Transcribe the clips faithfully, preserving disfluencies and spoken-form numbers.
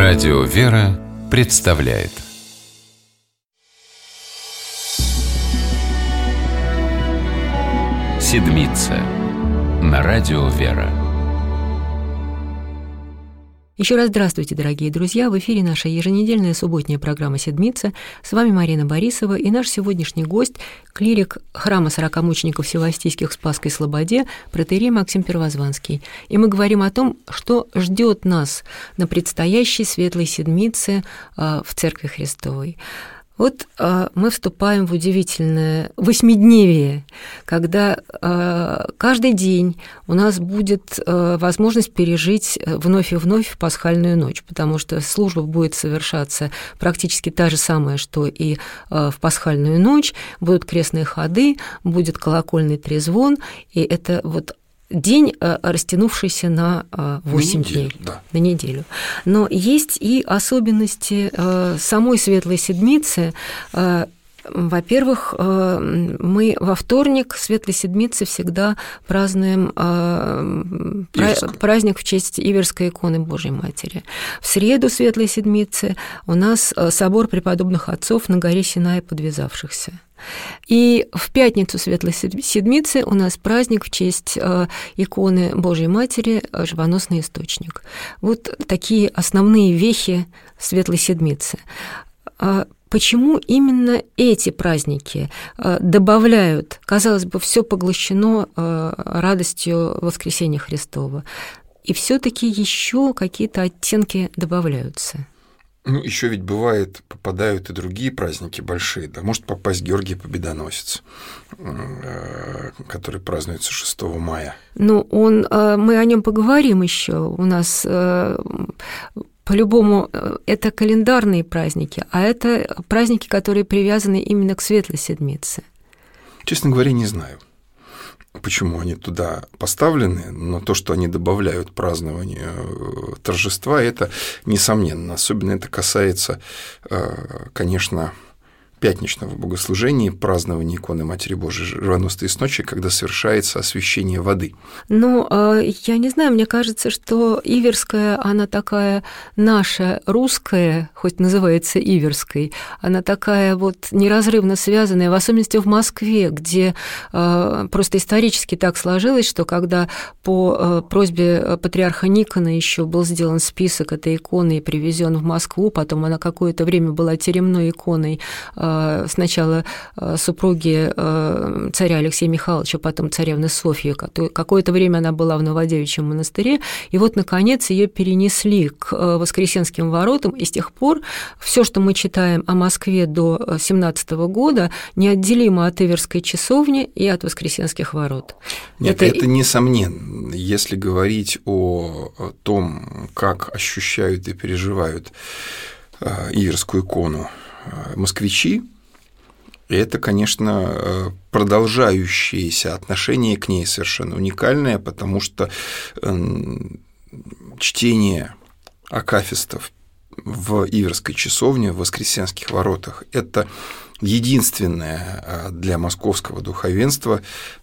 Радио «Вера» представляет Седмица на Радио «Вера». Еще раз здравствуйте, дорогие друзья! В эфире наша еженедельная субботняя программа «Седмица». С вами Марина Борисова и наш сегодняшний гость – клирик храма сорокамучеников Всевоастийских в Спасской Слободе протоиерей Максим Первозванский. И мы говорим о том, что ждет нас на предстоящей Светлой Седмице в Церкви Христовой. Вот э, мы вступаем в удивительное восьмидневие, когда э, каждый день у нас будет э, возможность пережить вновь и вновь пасхальную ночь, потому что служба будет совершаться практически та же самая, что и э, в пасхальную ночь. Будут крестные ходы, будет колокольный трезвон, и это вот день, растянувшийся на восемь на неделю, дней, да. на неделю. Но есть и особенности самой Светлой Седмицы. Во-первых, мы во вторник Светлой Седмицы всегда празднуем Иверскую. праздник в честь Иверской иконы Божьей Матери. В среду Светлой Седмицы у нас собор преподобных отцов на горе Синай подвязавшихся. И в пятницу Светлой Седмицы у нас праздник в честь иконы Божьей Матери «Живоносный источник». Вот такие основные вехи Светлой Седмицы. Почему именно эти праздники добавляют, казалось бы, все поглощено радостью воскресения Христова, и все-таки еще какие-то оттенки добавляются? Ну, еще ведь бывает, попадают и другие праздники большие, да, может попасть Георгий Победоносец, который празднуется шестого мая. Ну, он, мы о нем поговорим еще. У нас по-любому это календарные праздники, а это праздники, которые привязаны именно к Светлой Седмице. Честно говоря, не знаю, почему они туда поставлены, но то, что они добавляют празднованию торжества, это несомненно. Особенно это касается, конечно, пятничного богослужения, празднования иконы Матери Божией Живоносной Источник, когда совершается освящение воды. Ну, я не знаю, мне кажется, что Иверская, она такая наша, русская, хоть называется Иверской, она такая вот неразрывно связанная, в особенности в Москве, где просто исторически так сложилось, что когда по просьбе патриарха Никона еще был сделан список этой иконы и привезен в Москву, потом она какое-то время была теремной иконой сначала супруги царя Алексея Михайловича, потом царевны Софьи. Какое-то время она была в Новодевичьем монастыре, и вот, наконец, ее перенесли к Воскресенским воротам, и с тех пор все, что мы читаем о Москве до семнадцатого года, неотделимо от Иверской часовни и от Воскресенских ворот. Нет, это, это несомненно. Если говорить о том, как ощущают и переживают Иверскую икону москвичи, это, конечно, продолжающееся отношение к ней совершенно уникальное, потому что чтение акафистов в Иверской часовне, в Воскресенских воротах – это единственное для московского духовенства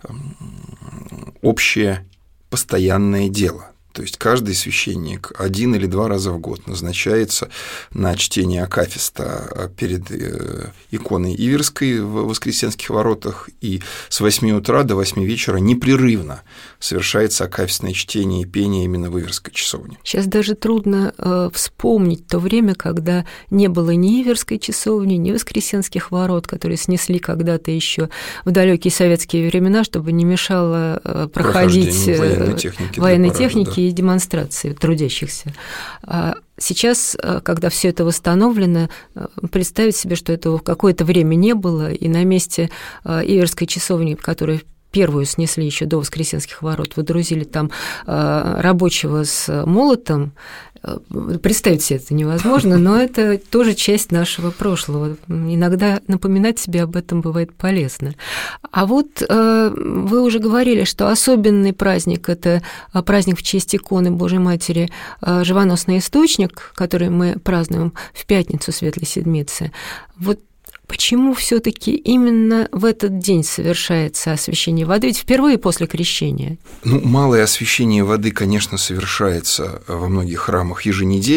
общее постоянное дело. То есть каждый священник один или два раза в год назначается на чтение акафиста перед иконой Иверской в Воскресенских воротах, и с восьми утра до восьми вечера непрерывно совершается акафистное чтение и пение именно в Иверской часовне. Сейчас даже трудно э, вспомнить то время, когда не было ни Иверской часовни, ни Воскресенских ворот, которые снесли когда-то еще в далекие советские времена, чтобы не мешало э, проходить военной техники, военной техники да. и демонстрации трудящихся. Сейчас, когда все это восстановлено, представить себе, что этого какое-то время не было, и на месте Иверской часовни, которая первую снесли еще до Воскресенских ворот, выдрузили там рабочего с молотом. Представить себе это невозможно, но это тоже часть нашего прошлого. Иногда напоминать себе об этом бывает полезно. А вот вы уже говорили, что особенный праздник – это праздник в честь иконы Божьей Матери «Живоносный источник», который мы празднуем в пятницу Светлой Седмицы. Вот Почему все-таки именно в этот день совершается освящение воды? Ведь впервые после крещения. Ну, малое освящение воды, конечно, совершается во многих храмах еженедельно,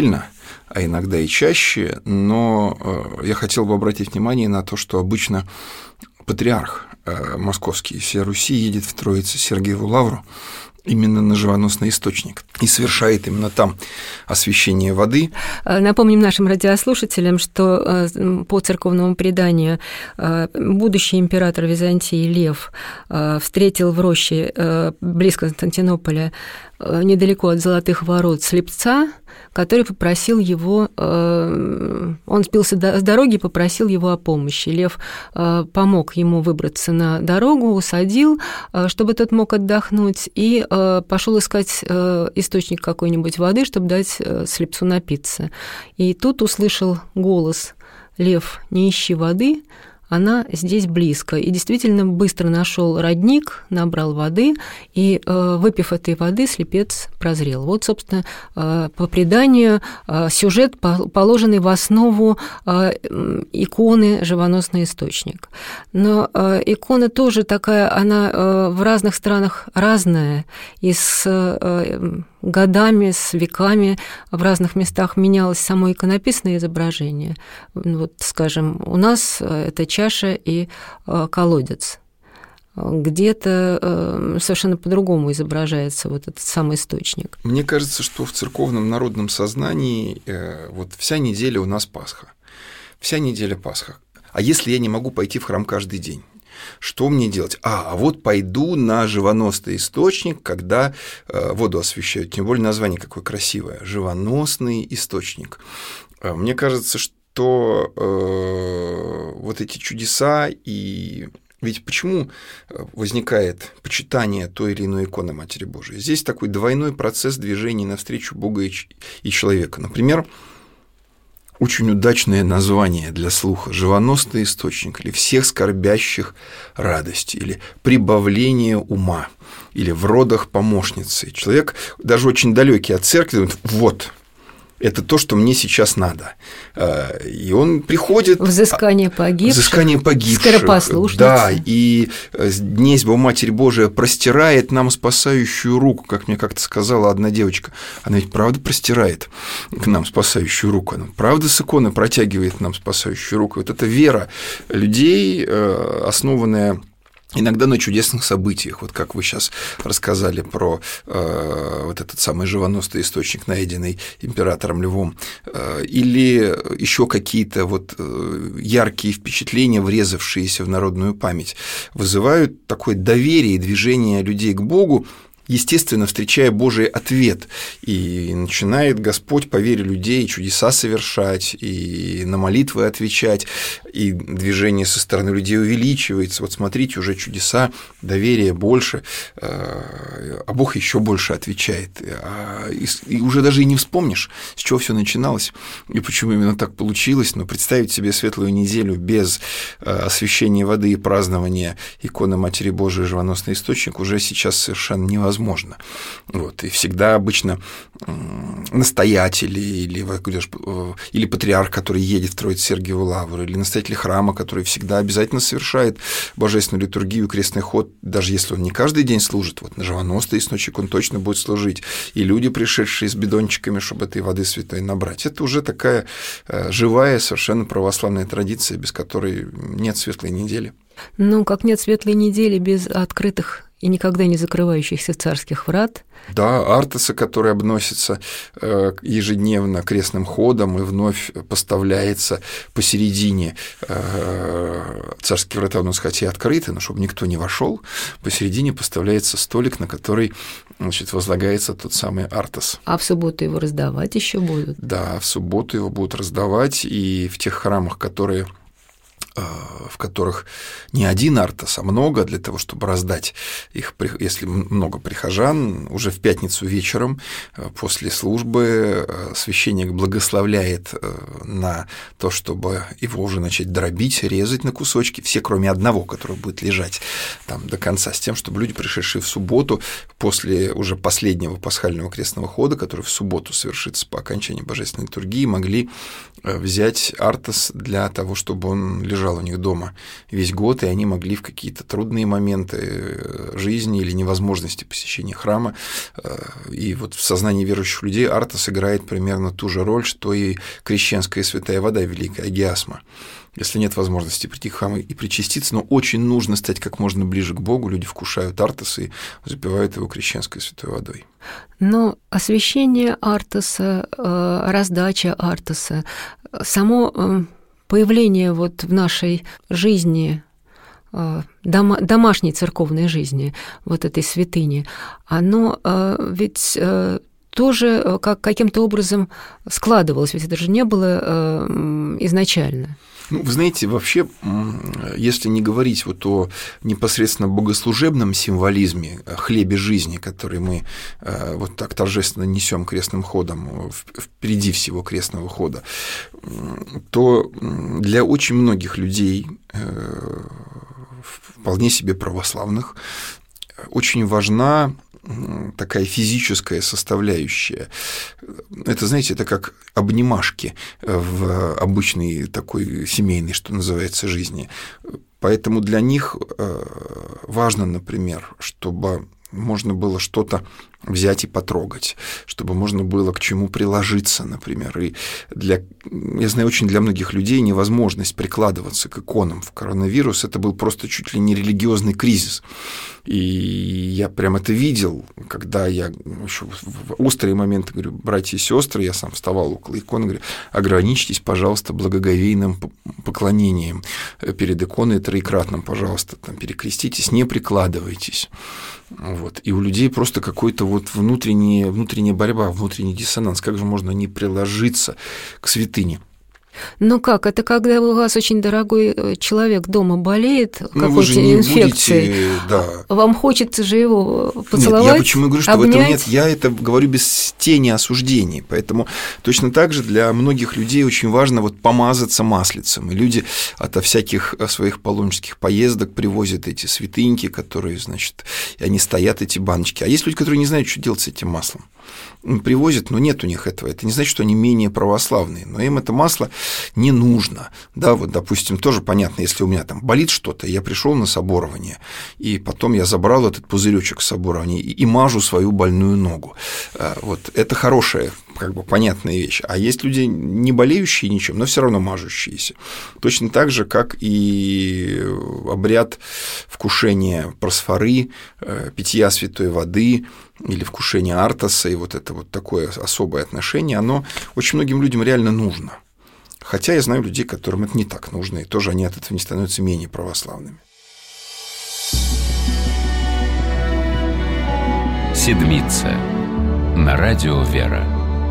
а иногда и чаще, но я хотел бы обратить внимание на то, что обычно патриарх московский всей Руси едет в Троице-Сергиеву лавру именно на живоносный источник и совершает именно там освящение воды. Напомним нашим радиослушателям, что по церковному преданию будущий император Византии Лев встретил в роще близ Константинополя, недалеко от Золотых ворот, слепца, который попросил его, он сбился с дороги и попросил его о помощи. Лев помог ему выбраться на дорогу, усадил, чтобы тот мог отдохнуть, и пошел искать источник какой-нибудь воды, чтобы дать слепцу напиться. И тут услышал голос: «Лев, не ищи воды, она здесь близко». И действительно быстро нашел родник, набрал воды, и, выпив этой воды, слепец прозрел. Вот, собственно, по преданию сюжет, положенный в основу иконы «Живоносный источник». Но икона тоже такая, она в разных странах разная, и с годами, с веками в разных местах менялось само иконописное изображение. Вот, скажем, у нас это чаша и колодец. Где-то совершенно по-другому изображается вот этот самый источник. Мне кажется, что в церковном народном сознании вот вся неделя у нас Пасха. Вся неделя Пасха. А если я не могу пойти в храм каждый день? Что мне делать? А, а вот пойду на живоносный источник, когда э, воду освящают. Тем более название какое красивое. Живоносный источник. Мне кажется, что э, вот эти чудеса и... Ведь почему возникает почитание той или иной иконы Матери Божией? Здесь такой двойной процесс движения навстречу Бога и человека. Например, очень удачное название для слуха — «Живоносный источник», или «Всех скорбящих радость», или «Прибавление ума», или «В родах помощницы». Человек, даже очень далекий от церкви, думает: вот, это то, что мне сейчас надо. И он приходит... Взыскание погибших. Взыскание погибших. Скоропослушницы. Да, и днесь Матерь Божия простирает нам спасающую руку, как мне как-то сказала одна девочка. Она ведь правда простирает к нам спасающую руку. Она правда с иконы протягивает нам спасающую руку. Вот эта вера людей, основанная иногда на чудесных событиях, вот как вы сейчас рассказали про э, вот этот самый живоносный источник, найденный императором Львом, э, или еще какие-то вот яркие впечатления, врезавшиеся в народную память, вызывают такое доверие и движение людей к Богу, естественно, встречая Божий ответ, и начинает Господь по вере людей чудеса совершать, и на молитвы отвечать, и движение со стороны людей увеличивается. Вот смотрите, уже чудеса, доверие больше, а Бог еще больше отвечает. И уже даже и не вспомнишь, с чего все начиналось, и почему именно так получилось, но представить себе светлую неделю без освящения воды и празднования иконы Матери Божией «Живоносный источник» уже сейчас совершенно невозможно. Возможно. Вот. И всегда обычно настоятели или, или патриарх, который едет в Троице-Сергиеву лавру, или настоятель храма, который всегда обязательно совершает божественную литургию, крестный ход, даже если он не каждый день служит, вот на живоносный источник он точно будет служить, и люди, пришедшие с бидончиками, чтобы этой воды святой набрать. Это уже такая живая, совершенно православная традиция, без которой нет светлой недели. Ну, как нет светлой недели без открытых и никогда не закрывающихся царских врат. Да, Артеса, который обносится ежедневно крестным ходом и вновь поставляется посередине. Царские врата у нас хотя и открыты, но чтобы никто не вошел, посередине поставляется столик, на который, значит, возлагается тот самый Артес. А в субботу его раздавать еще будут? Да, в субботу его будут раздавать, и в тех храмах, которые... в которых не один артес, а много, для того, чтобы раздать их, если много прихожан, уже в пятницу вечером после службы священник благословляет на то, чтобы его уже начать дробить, резать на кусочки, все, кроме одного, который будет лежать там до конца, с тем, чтобы люди, пришедшие в субботу, после уже последнего пасхального крестного хода, который в субботу совершится по окончании божественной литургии, могли взять артес для того, чтобы он лежал лежал у них дома весь год, и они могли в какие-то трудные моменты жизни или невозможности посещения храма. И вот в сознании верующих людей Артос играет примерно ту же роль, что и крещенская святая вода, великая агиасма. Если нет возможности прийти к храму и причаститься, но очень нужно стать как можно ближе к Богу, люди вкушают Артос и запивают его крещенской святой водой. Но освящение Артоса, раздача Артоса, само появление вот в нашей жизни, домашней церковной жизни, вот этой святыни, оно ведь тоже как, каким-то образом складывалось, ведь это же не было изначально. Ну, вы знаете, вообще, если не говорить вот о непосредственно богослужебном символизме, хлебе жизни, который мы вот так торжественно несем крестным ходом, впереди всего крестного хода, то для очень многих людей, вполне себе православных, очень важна такая физическая составляющая. Это, знаете, это как обнимашки в обычной такой семейной, что называется, жизни. Поэтому для них важно, например, чтобы можно было что-то взять и потрогать, чтобы можно было к чему приложиться, например. И для, я знаю, очень для многих людей невозможность прикладываться к иконам в коронавирус, это был просто чуть ли не религиозный кризис. И я прям это видел, когда я еще в острые моменты говорю: братья и сестры, я сам вставал около иконы, говорю: ограничьтесь, пожалуйста, благоговейным поклонением перед иконой троекратным, пожалуйста, там, перекреститесь, не прикладывайтесь. Вот. И у людей просто какой-то вот внутренняя, внутренняя борьба, внутренний диссонанс. Как же можно не приложиться к святыне? Ну как, это когда у вас очень дорогой человек дома болеет ну, какой-то инфекцией, будете, да. Вам хочется же его поцеловать, нет, я почему говорю, что обнять? В этом нет, я это говорю без тени осуждений, поэтому точно так же для многих людей очень важно вот помазаться маслицем, и люди ото всяких своих паломнических поездок привозят эти святыньки, которые, значит, и они стоят, эти баночки, а есть люди, которые не знают, что делать с этим маслом. Привозят, но нет у них этого. Это не значит, что они менее православные, но им это масло не нужно. Да, вот, допустим, тоже понятно, если у меня там болит что-то, я пришел на соборование, и потом я забрал этот пузыречек с соборования и, и мажу свою больную ногу. Вот, это хорошая, как бы понятная вещь. А есть люди, не болеющие ничем, но все равно мажущиеся. Точно так же, как и обряд вкушения просфоры, питья святой воды или вкушения Артоса, и вот это вот такое особое отношение, оно очень многим людям реально нужно. Хотя я знаю людей, которым это не так нужно, и тоже они от этого не становятся менее православными. Седмица на радио «Вера».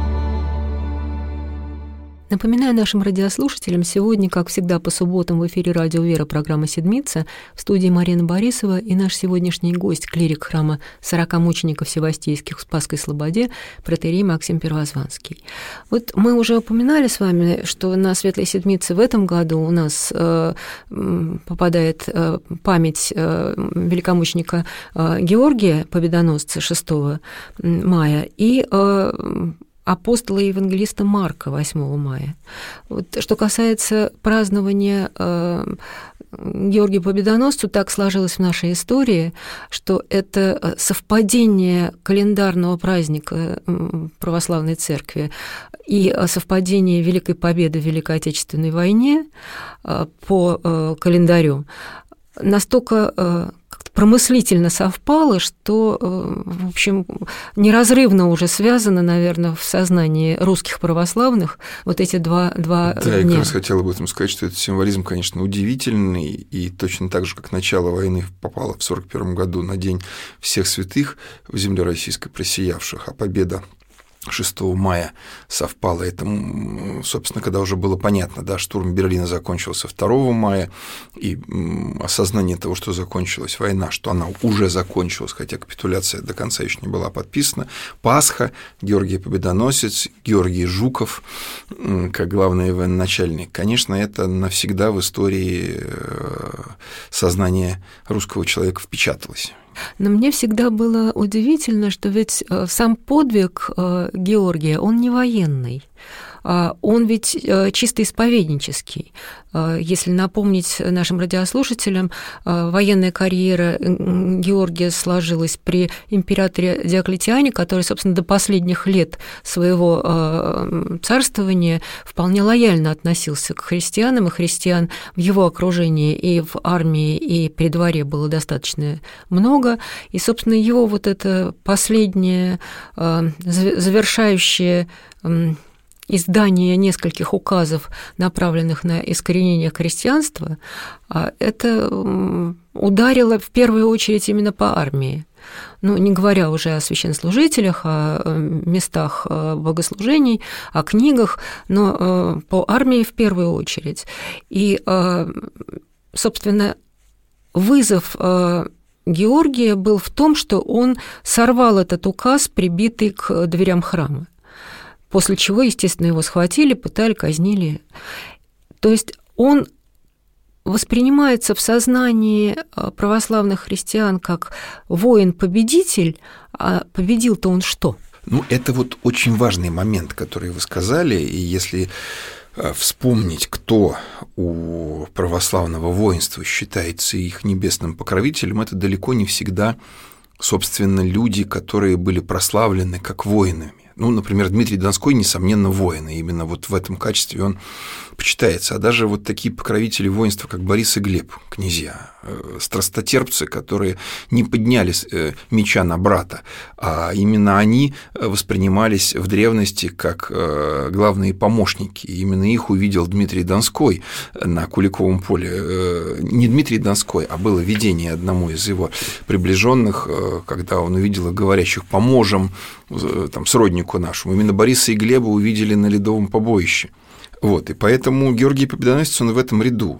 Напоминаю нашим радиослушателям, сегодня, как всегда, по субботам в эфире радио «Вера» программа «Седмица», в студии Марина Борисова и наш сегодняшний гость, клирик храма сорока мучеников севастийских в Спасской Слободе, протоиерей Максим Первозванский. Вот мы уже упоминали с вами, что на Светлой Седмице в этом году у нас э, попадает э, память э, великомученика э, Георгия Победоносца шестого мая и э, апостола и евангелиста Марка восьмого мая. Вот, что касается празднования э, Георгия Победоносцу, так сложилось в нашей истории, что это совпадение календарного праздника православной церкви и совпадение Великой Победы в Великой Отечественной войне э, по э, календарю настолько э, промыслительно совпало, что, в общем, неразрывно уже связано, наверное, в сознании русских православных вот эти два, два да, дня. Да, я как раз хотел об этом сказать, что этот символизм, конечно, удивительный, и точно так же, как начало войны попало в сорок первом году на День всех святых в земле российской просиявших, а победа шестого мая совпало это, собственно, когда уже было понятно, да, штурм Берлина закончился второго мая, и осознание того, что закончилась война, что она уже закончилась, хотя капитуляция до конца еще не была подписана, Пасха, Георгий Победоносец, Георгий Жуков, как главный военачальник, конечно, это навсегда в истории сознания русского человека впечаталось. Но мне всегда было удивительно, что ведь сам подвиг Георгия, он не военный. он ведь чисто исповеднический. Если напомнить нашим радиослушателям, военная карьера Георгия сложилась при императоре Диоклетиане, который, собственно, до последних лет своего царствования вполне лояльно относился к христианам, и христиан в его окружении и в армии, и при дворе было достаточно много. И, собственно, его вот это последнее завершающее издание нескольких указов, направленных на искоренение христианства, это ударило в первую очередь именно по армии. Ну, не говоря уже о священнослужителях, о местах богослужений, о книгах, но по армии в первую очередь. И, собственно, вызов Георгия был в том, что он сорвал этот указ, прибитый к дверям храма, после чего, естественно, его схватили, пытали, казнили. То есть он воспринимается в сознании православных христиан как воин-победитель, а победил-то он что? Ну, это вот очень важный момент, который вы сказали, и если вспомнить, кто у православного воинства считается их небесным покровителем, это далеко не всегда, собственно, люди, которые были прославлены как воинами. Ну, например, Дмитрий Донской, несомненно, воин, и именно вот в этом качестве он почитается. А даже вот такие покровители воинства, как Борис и Глеб, князья, страстотерпцы, которые не подняли меча на брата, а именно они воспринимались в древности как главные помощники. И именно их увидел Дмитрий Донской на Куликовом поле. Не Дмитрий Донской, а было видение одному из его приближенных, когда он увидел их говорящих: «Поможем там сроднику нашему». Именно Бориса и Глеба увидели на Ледовом побоище. Вот, и поэтому Георгий Победоносец, он в этом ряду.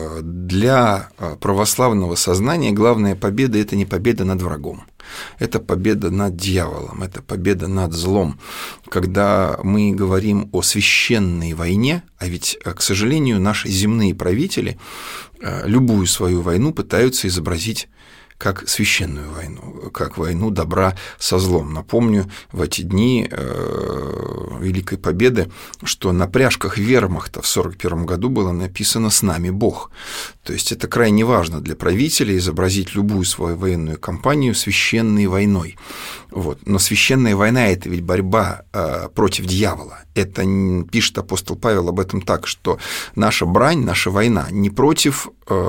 Для православного сознания главная победа – это не победа над врагом, это победа над дьяволом, это победа над злом. Когда мы говорим о священной войне, а ведь, к сожалению, наши земные правители любую свою войну пытаются изобразить как священную войну, как войну добра со злом. Напомню, в эти дни Великой Победы, что на пряжках вермахта в сорок первом году было написано «С нами Бог». То есть это крайне важно для правителя изобразить любую свою военную кампанию священной войной. Вот. Но священная война – это ведь борьба против дьявола. Это пишет апостол Павел об этом так, что наша брань, наша война не против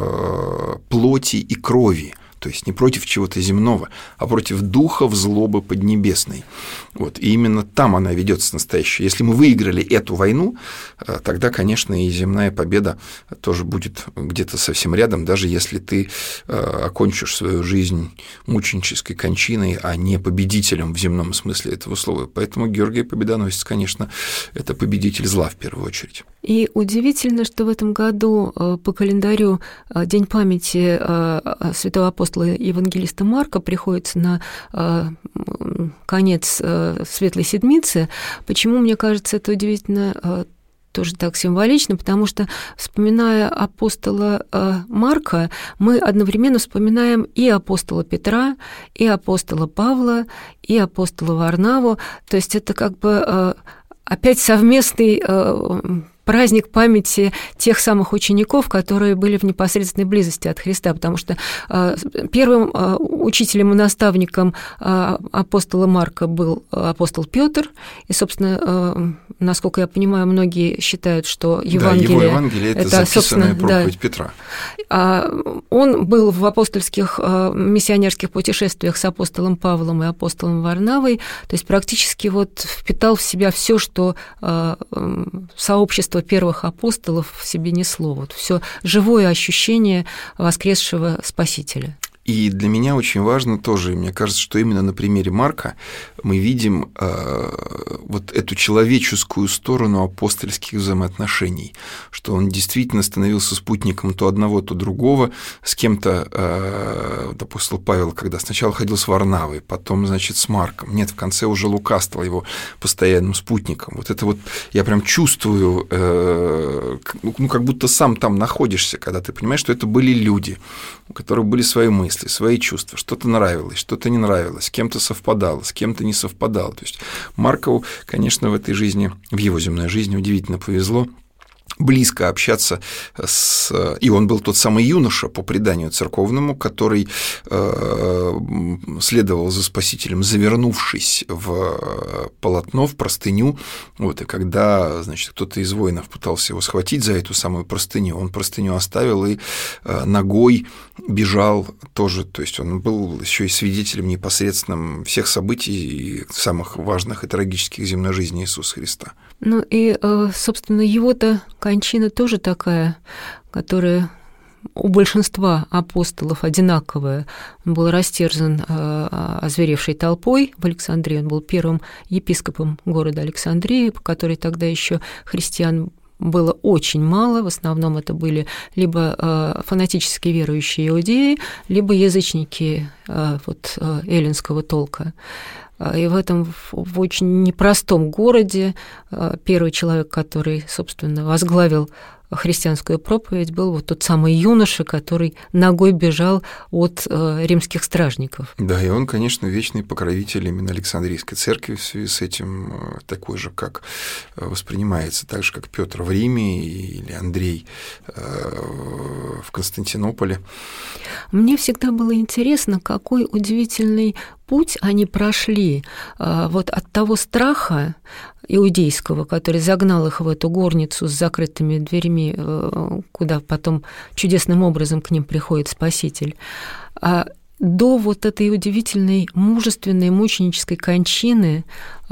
плоти и крови, то есть не против чего-то земного, а против духов злобы поднебесной. Вот. И именно там она ведется настоящая. Если мы выиграли эту войну, тогда, конечно, и земная победа тоже будет где-то совсем рядом, даже если ты окончишь свою жизнь мученической кончиной, а не победителем в земном смысле этого слова. Поэтому Георгий Победоносец, конечно, это победитель зла в первую очередь. И удивительно, что в этом году по календарю День памяти святого апостола евангелиста Марка приходится на конец Светлой Седмицы. Почему, мне кажется, это удивительно, тоже так символично, потому что, вспоминая апостола Марка, мы одновременно вспоминаем и апостола Петра, и апостола Павла, и апостола Варнаву. То есть это как бы опять совместный праздник памяти тех самых учеников, которые были в непосредственной близости от Христа, потому что первым учителем и наставником апостола Марка был апостол Петр, и, собственно, насколько я понимаю, многие считают, что Евангелие… Да, его Евангелие – это, это записанная проповедь да, Петра. Он был в апостольских миссионерских путешествиях с апостолом Павлом и апостолом Варнавой, то есть практически вот впитал в себя все, что сообщество первых апостолов в себе несло, вот все живое ощущение воскресшего Спасителя. И для меня очень важно тоже, мне кажется, что именно на примере Марка мы видим э, вот эту человеческую сторону апостольских взаимоотношений, что он действительно становился спутником то одного, то другого, с кем-то, э, вот апостол Павел, когда сначала ходил с Варнавой, потом, значит, с Марком, нет, в конце уже Лука стал его постоянным спутником. Вот это вот я прям чувствую, э, ну, как будто сам там находишься, когда ты понимаешь, что это были люди, у которых были свои мысли, мысли, свои чувства. Что-то нравилось, что-то не нравилось, с кем-то совпадало, с кем-то не совпадало. То есть Маркову, конечно, в этой жизни, в его земной жизни удивительно повезло близко общаться с... И он был тот самый юноша, по преданию церковному, который э, следовал за Спасителем, завернувшись в полотно, в простыню. Вот, и когда, значит, кто-то из воинов пытался его схватить за эту самую простыню, он простыню оставил и э, ногой бежал тоже. То есть он был еще и свидетелем непосредственным всех событий, самых важных и трагических в земной жизни Иисуса Христа. Ну и, собственно, его-то кончина тоже такая, которая у большинства апостолов одинаковая. Он был растерзан озверевшей толпой в Александрии, он был первым епископом города Александрии, по которой тогда еще христиан было очень мало, в основном это были либо фанатически верующие иудеи, либо язычники вот, эллинского толка. И в этом в очень непростом городе первый человек, который, собственно, возглавил христианскую проповедь, был вот тот самый юноша, который ногой бежал от римских стражников. Да, и он, конечно, вечный покровитель именно Александрийской церкви, в связи с этим такой же, как воспринимается, так же, как Петр в Риме или Андрей в Константинополе. Мне всегда было интересно, какой удивительный путь они прошли вот от того страха иудейского, который загнал их в эту горницу с закрытыми дверьми, куда потом чудесным образом к ним приходит Спаситель, до вот этой удивительной мужественной мученической кончины.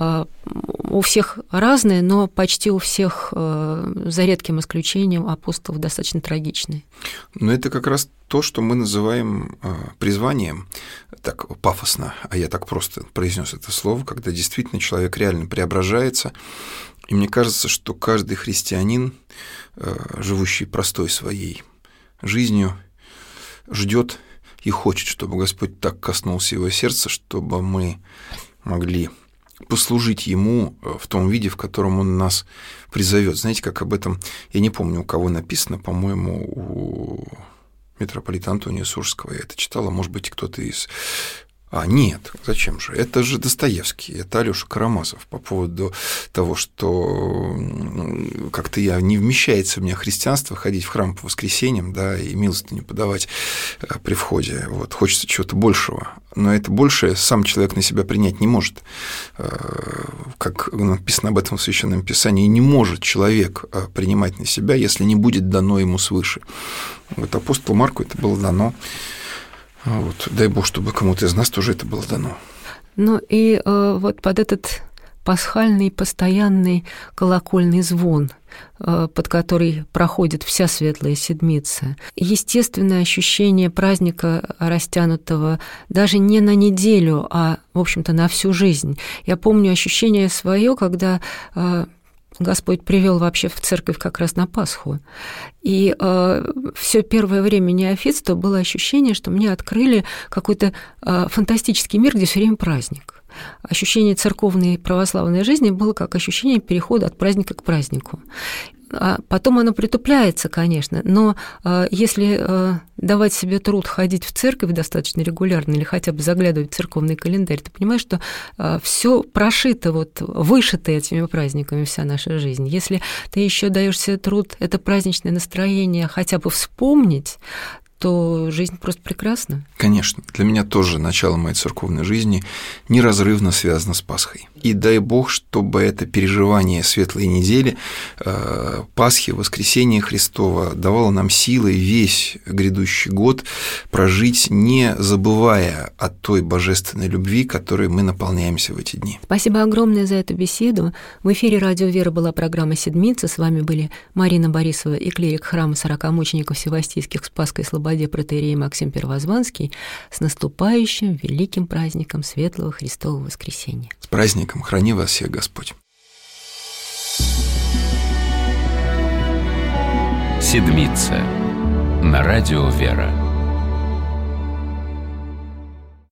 У всех разные, но почти у всех, за редким исключением, апостолов достаточно трагичные. Но это как раз то, что мы называем призванием, так пафосно, а я так просто произнес это слово, когда действительно человек реально преображается. И мне кажется, что каждый христианин, живущий простой своей жизнью, ждет и хочет, чтобы Господь так коснулся его сердца, чтобы мы могли послужить Ему в том виде, в котором Он нас призовет. Знаете, как об этом, я не помню, у кого написано, по-моему, у митрополита Антония Суржского, я это читал, а может быть, кто-то из... А, нет, зачем же? Это же Достоевский, это Алёша Карамазов по поводу того, что как-то я не вмещается в меня христианство, ходить в храм по воскресеньям, да, и милостыню подавать при входе. Вот, хочется чего-то большего. Но это большее сам человек на себя принять не может. Как написано об этом в Священном Писании, не может человек принимать на себя, если не будет дано ему свыше. Вот апостолу Марку это было дано. Вот. Дай Бог, чтобы кому-то из нас тоже это было дано. Ну и э, вот под этот пасхальный постоянный колокольный звон, э, под который проходит вся Светлая Седмица, естественное ощущение праздника растянутого даже не на неделю, а, в общем-то, на всю жизнь. Я помню ощущение свое, когда... Э, Господь привел вообще в церковь как раз на Пасху. И э, все первое время неофитства было ощущение, что мне открыли какой-то э, фантастический мир, где все время праздник. Ощущение церковной православной жизни было как ощущение перехода от праздника к празднику. А потом оно притупляется, конечно, но э, если э, давать себе труд ходить в церковь достаточно регулярно или хотя бы заглядывать в церковный календарь, ты понимаешь, что э, все прошито, вот, вышито этими праздниками вся наша жизнь. Если ты еще даешь себе труд это праздничное настроение хотя бы вспомнить, то жизнь просто прекрасна. Конечно. Для меня тоже начало моей церковной жизни неразрывно связано с Пасхой. И дай Бог, чтобы это переживание Светлой недели, Пасхи, Воскресения Христова давало нам силы весь грядущий год прожить, не забывая о той божественной любви, которой мы наполняемся в эти дни. Спасибо огромное за эту беседу. В эфире «Радио Вера» была программа «Седмица». С вами были Марина Борисова и клирик храма сорокамучеников Севастийских Спасской Слободе протоиерей Максим Первозванский. С наступающим великим праздником Светлого Христового Воскресения. С праздником! Храни вас всех Господь! Седмица. На радио «Вера».